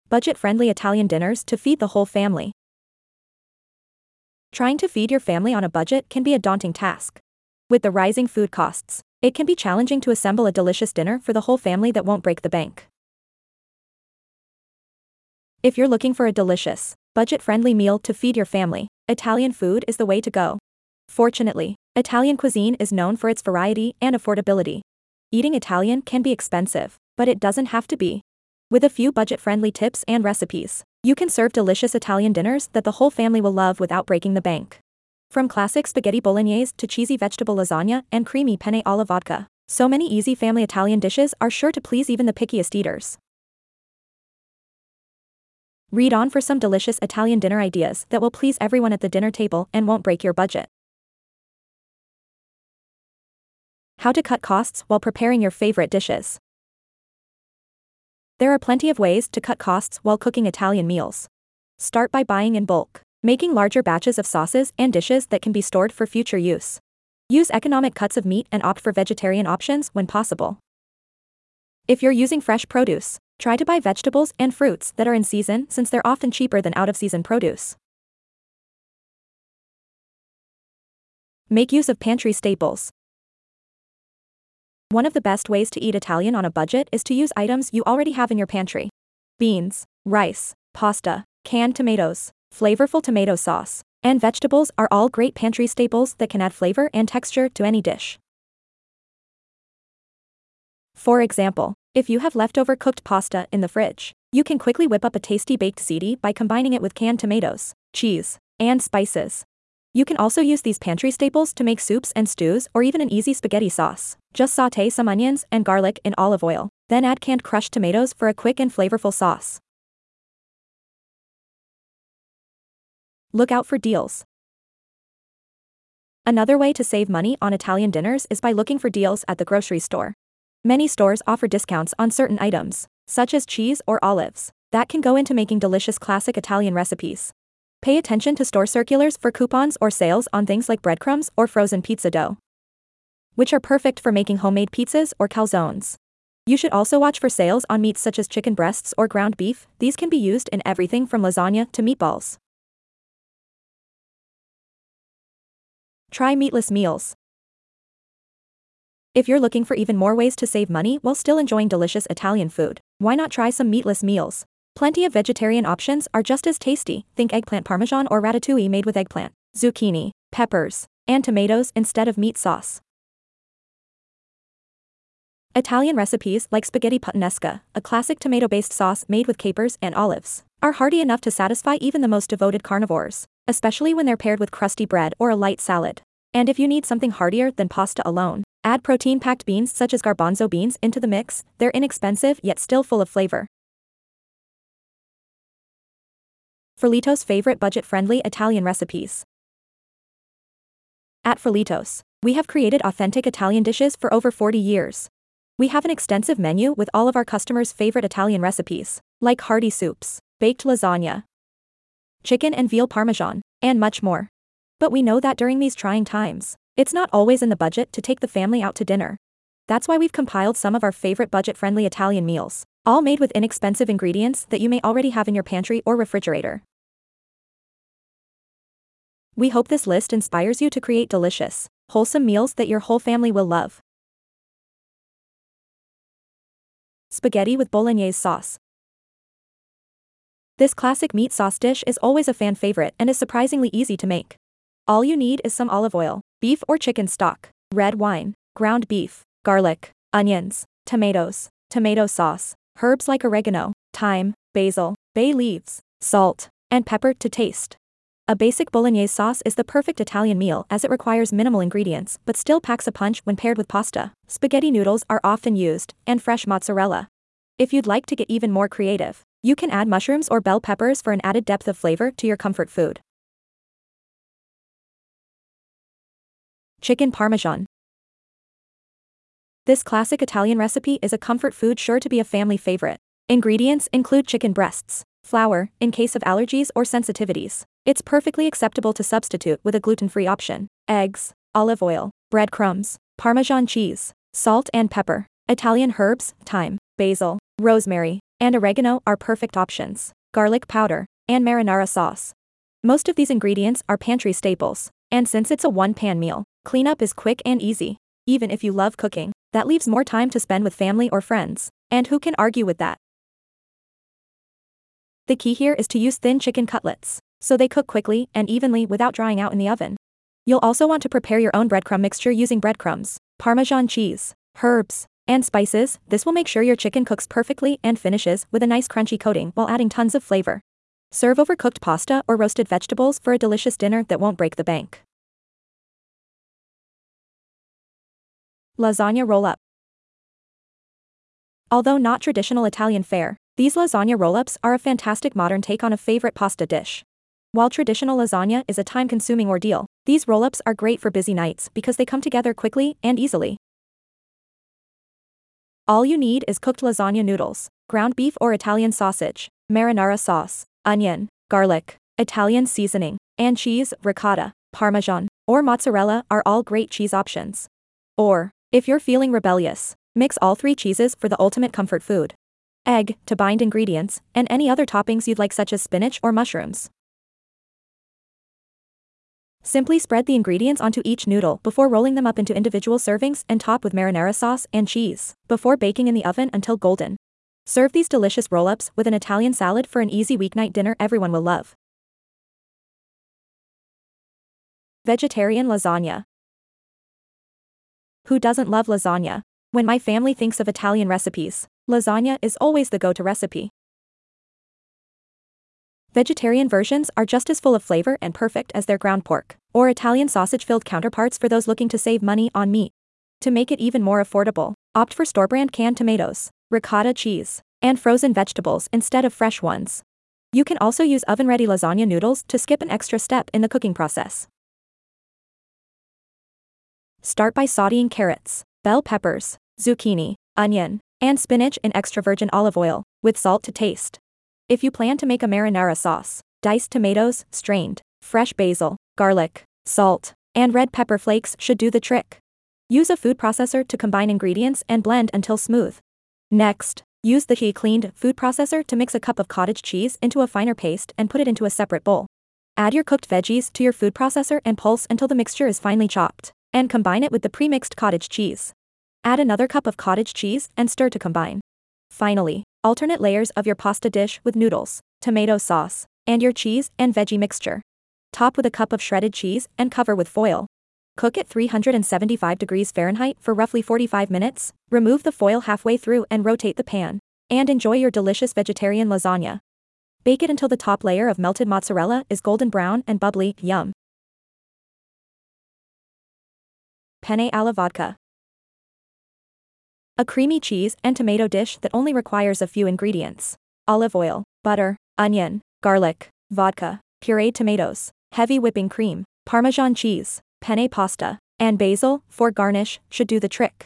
Budget-friendly Italian dinners to feed the whole family. Trying to feed your family on a budget can be a daunting task. With the rising food costs, it can be challenging to assemble a delicious dinner for the whole family that won't break the bank. If you're looking for a delicious, budget-friendly meal to feed your family, Italian food is the way to go. Fortunately, Italian cuisine is known for its variety and affordability. Eating Italian can be expensive, but it doesn't have to be. With a few budget-friendly tips and recipes, you can serve delicious Italian dinners that the whole family will love without breaking the bank. From classic spaghetti bolognese to cheesy vegetable lasagna and creamy penne alla vodka, so many easy family Italian dishes are sure to please even the pickiest eaters. Read on for some delicious Italian dinner ideas that will please everyone at the dinner table and won't break your budget. How to cut costs while preparing your favorite dishes. There are plenty of ways to cut costs while cooking Italian meals. Start by buying in bulk, making larger batches of sauces and dishes that can be stored for future use. Use economic cuts of meat and opt for vegetarian options when possible. If you're using fresh produce, try to buy vegetables and fruits that are in season since they're often cheaper than out-of-season produce. Make use of pantry staples. One of the best ways to eat Italian on a budget is to use items you already have in your pantry. Beans, rice, pasta, canned tomatoes, flavorful tomato sauce, and vegetables are all great pantry staples that can add flavor and texture to any dish. For example, if you have leftover cooked pasta in the fridge, you can quickly whip up a tasty baked ziti by combining it with canned tomatoes, cheese, and spices. You can also use these pantry staples to make soups and stews or even an easy spaghetti sauce. Just sauté some onions and garlic in olive oil, then add canned crushed tomatoes for a quick and flavorful sauce. Look out for deals. Another way to save money on Italian dinners is by looking for deals at the grocery store. Many stores offer discounts on certain items, such as cheese or olives, that can go into making delicious classic Italian recipes. Pay attention to store circulars for coupons or sales on things like breadcrumbs or frozen pizza dough, which are perfect for making homemade pizzas or calzones. You should also watch for sales on meats such as chicken breasts or ground beef. These can be used in everything from lasagna to meatballs. Try meatless meals. If you're looking for even more ways to save money while still enjoying delicious Italian food, why not try some meatless meals? Plenty of vegetarian options are just as tasty. Think eggplant parmesan or ratatouille made with eggplant, zucchini, peppers, and tomatoes instead of meat sauce. Italian recipes like spaghetti puttanesca, a classic tomato-based sauce made with capers and olives, are hearty enough to satisfy even the most devoted carnivores, especially when they're paired with crusty bread or a light salad. And if you need something heartier than pasta alone, add protein-packed beans such as garbanzo beans into the mix. They're inexpensive yet still full of flavor. Frulito's favorite budget-friendly Italian recipes. At Frulitos, we have created authentic Italian dishes for over 40 years. We have an extensive menu with all of our customers' favorite Italian recipes, like hearty soups, baked lasagna, chicken and veal parmesan, and much more. But we know that during these trying times, it's not always in the budget to take the family out to dinner. That's why we've compiled some of our favorite budget-friendly Italian meals, all made with inexpensive ingredients that you may already have in your pantry or refrigerator. We hope this list inspires you to create delicious, wholesome meals that your whole family will love. Spaghetti with bolognese sauce. This classic meat sauce dish is always a fan favorite and is surprisingly easy to make. All you need is some olive oil, beef or chicken stock, red wine, ground beef, garlic, onions, tomatoes, tomato sauce, herbs like oregano, thyme, basil, bay leaves, salt, and pepper to taste. A basic bolognese sauce is the perfect Italian meal as it requires minimal ingredients but still packs a punch when paired with pasta. Spaghetti noodles are often used, and fresh mozzarella. If you'd like to get even more creative, you can add mushrooms or bell peppers for an added depth of flavor to your comfort food. Chicken parmesan. This classic Italian recipe is a comfort food sure to be a family favorite. Ingredients include chicken breasts, flour, in case of allergies or sensitivities. It's perfectly acceptable to substitute with a gluten-free option, eggs, olive oil, breadcrumbs, Parmesan cheese, salt and pepper, Italian herbs, thyme, basil, rosemary, and oregano are perfect options, garlic powder, and marinara sauce. Most of these ingredients are pantry staples, and since it's a one-pan meal, cleanup is quick and easy. Even if you love cooking, that leaves more time to spend with family or friends, and who can argue with that? The key here is to use thin chicken cutlets, so they cook quickly and evenly without drying out in the oven. You'll also want to prepare your own breadcrumb mixture using breadcrumbs, Parmesan cheese, herbs, and spices. This will make sure your chicken cooks perfectly and finishes with a nice crunchy coating while adding tons of flavor. Serve over cooked pasta or roasted vegetables for a delicious dinner that won't break the bank. Lasagna roll-up. Although not traditional Italian fare, these lasagna roll-ups are a fantastic modern take on a favorite pasta dish. While traditional lasagna is a time-consuming ordeal, these roll-ups are great for busy nights because they come together quickly and easily. All you need is cooked lasagna noodles, ground beef or Italian sausage, marinara sauce, onion, garlic, Italian seasoning, and cheese. Ricotta, Parmesan, or mozzarella are all great cheese options. Or, if you're feeling rebellious, mix all 3 cheeses for the ultimate comfort food. Egg, to bind ingredients, and any other toppings you'd like such as spinach or mushrooms. Simply spread the ingredients onto each noodle before rolling them up into individual servings and top with marinara sauce and cheese, before baking in the oven until golden. Serve these delicious roll-ups with an Italian salad for an easy weeknight dinner everyone will love. Vegetarian lasagna. Who doesn't love lasagna? When my family thinks of Italian recipes, lasagna is always the go-to recipe. Vegetarian versions are just as full of flavor and perfect as their ground pork, or Italian sausage-filled counterparts for those looking to save money on meat. To make it even more affordable, opt for store-brand canned tomatoes, ricotta cheese, and frozen vegetables instead of fresh ones. You can also use oven-ready lasagna noodles to skip an extra step in the cooking process. Start by sauteing carrots, bell peppers, zucchini, onion, and spinach in extra virgin olive oil, with salt to taste. If you plan to make a marinara sauce, diced tomatoes, strained, fresh basil, garlic, salt, and red pepper flakes should do the trick. Use a food processor to combine ingredients and blend until smooth. Next, use the cleaned food processor to mix a cup of cottage cheese into a finer paste and put it into a separate bowl. Add your cooked veggies to your food processor and pulse until the mixture is finely chopped, and combine it with the pre-mixed cottage cheese. Add another cup of cottage cheese and stir to combine. Finally, alternate layers of your pasta dish with noodles, tomato sauce, and your cheese and veggie mixture. Top with a cup of shredded cheese and cover with foil. Cook at 375 degrees Fahrenheit for roughly 45 minutes, remove the foil halfway through and rotate the pan, and enjoy your delicious vegetarian lasagna. Bake it until the top layer of melted mozzarella is golden brown and bubbly. Yum! Penne alla vodka. A creamy cheese and tomato dish that only requires a few ingredients: olive oil, butter, onion, garlic, vodka, pureed tomatoes, heavy whipping cream, Parmesan cheese, penne pasta, and basil, for garnish, should do the trick.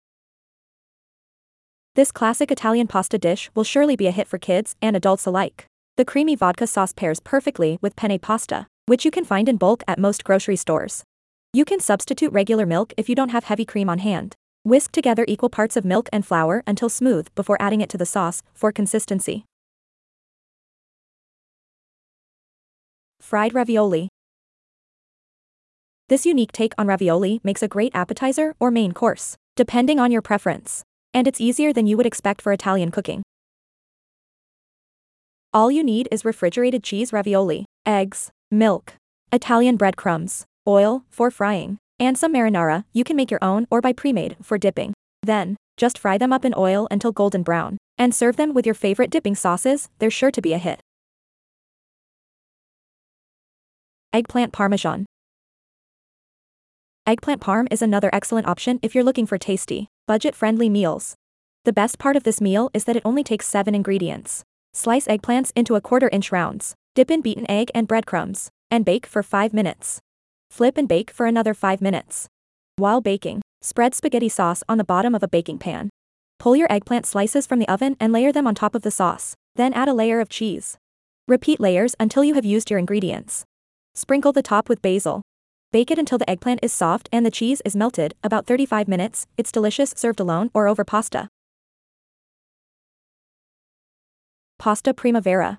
This classic Italian pasta dish will surely be a hit for kids and adults alike. The creamy vodka sauce pairs perfectly with penne pasta, which you can find in bulk at most grocery stores. You can substitute regular milk if you don't have heavy cream on hand. Whisk together equal parts of milk and flour until smooth before adding it to the sauce for consistency. Fried ravioli. This unique take on ravioli makes a great appetizer or main course, depending on your preference, and it's easier than you would expect for Italian cooking. All you need is refrigerated cheese ravioli, eggs, milk, Italian breadcrumbs, oil for frying, and some marinara. You can make your own or buy pre-made for dipping. Then, just fry them up in oil until golden brown, and serve them with your favorite dipping sauces. They're sure to be a hit. Eggplant parmesan. Eggplant parm is another excellent option if you're looking for tasty, budget-friendly meals. The best part of this meal is that it only takes 7 ingredients. Slice eggplants into 1/4 inch rounds, dip in beaten egg and breadcrumbs, and bake for 5 minutes. Flip and bake for another 5 minutes. While baking, spread spaghetti sauce on the bottom of a baking pan. Pull your eggplant slices from the oven and layer them on top of the sauce, then add a layer of cheese. Repeat layers until you have used your ingredients. Sprinkle the top with basil. Bake it until the eggplant is soft and the cheese is melted, about 35 minutes. It's delicious served alone or over pasta. Pasta Primavera.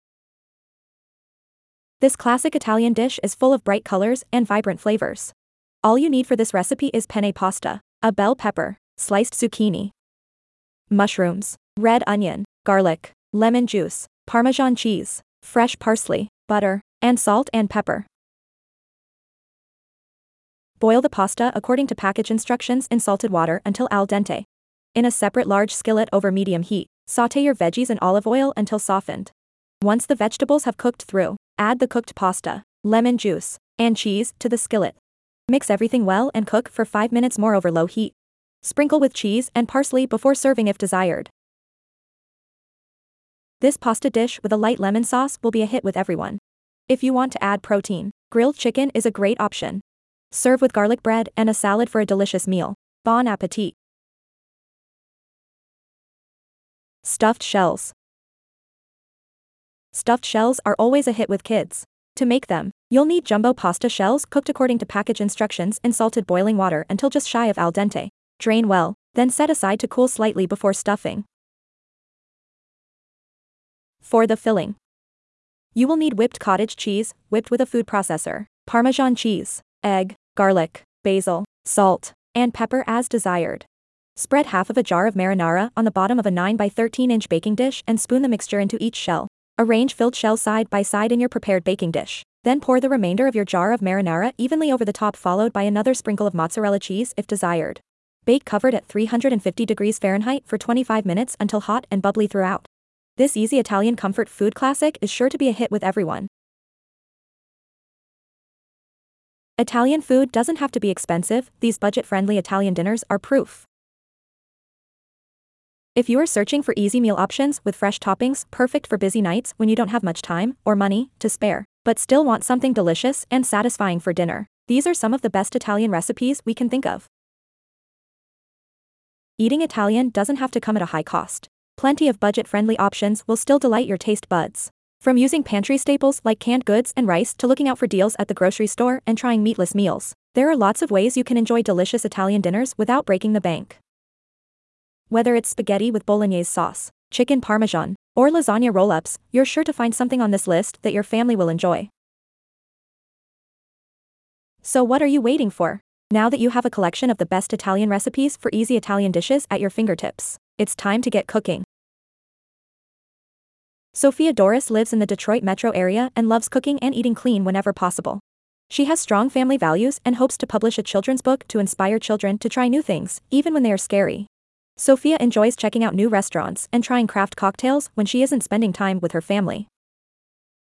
This classic Italian dish is full of bright colors and vibrant flavors. All you need for this recipe is penne pasta, a bell pepper, sliced zucchini, mushrooms, red onion, garlic, lemon juice, Parmesan cheese, fresh parsley, butter, and salt and pepper. Boil the pasta according to package instructions in salted water until al dente. In a separate large skillet over medium heat, sauté your veggies in olive oil until softened. Once the vegetables have cooked through, add the cooked pasta, lemon juice, and cheese to the skillet. Mix everything well and cook for 5 minutes more over low heat. Sprinkle with cheese and parsley before serving if desired. This pasta dish with a light lemon sauce will be a hit with everyone. If you want to add protein, grilled chicken is a great option. Serve with garlic bread and a salad for a delicious meal. Bon appetit! Stuffed shells. Stuffed shells are always a hit with kids. To make them, you'll need jumbo pasta shells cooked according to package instructions in salted boiling water until just shy of al dente. Drain well, then set aside to cool slightly before stuffing. For the filling, you will need whipped cottage cheese, whipped with a food processor, Parmesan cheese, egg, garlic, basil, salt, and pepper as desired. Spread half of a jar of marinara on the bottom of a 9 by 13 inch baking dish and spoon the mixture into each shell. Arrange filled shells side by side in your prepared baking dish. Then pour the remainder of your jar of marinara evenly over the top, followed by another sprinkle of mozzarella cheese if desired. Bake covered at 350 degrees Fahrenheit for 25 minutes until hot and bubbly throughout. This easy Italian comfort food classic is sure to be a hit with everyone. Italian food doesn't have to be expensive, these budget-friendly Italian dinners are proof. If you are searching for easy meal options with fresh toppings, perfect for busy nights when you don't have much time or money to spare, but still want something delicious and satisfying for dinner, these are some of the best Italian recipes we can think of. Eating Italian doesn't have to come at a high cost. Plenty of budget-friendly options will still delight your taste buds. From using pantry staples like canned goods and rice to looking out for deals at the grocery store and trying meatless meals, there are lots of ways you can enjoy delicious Italian dinners without breaking the bank. Whether it's spaghetti with bolognese sauce, chicken parmesan, or lasagna roll-ups, you're sure to find something on this list that your family will enjoy. So what are you waiting for? Now that you have a collection of the best Italian recipes for easy Italian dishes at your fingertips, it's time to get cooking. Sophia Doris lives in the Detroit metro area and loves cooking and eating clean whenever possible. She has strong family values and hopes to publish a children's book to inspire children to try new things, even when they are scary. Sophia enjoys checking out new restaurants and trying craft cocktails when she isn't spending time with her family.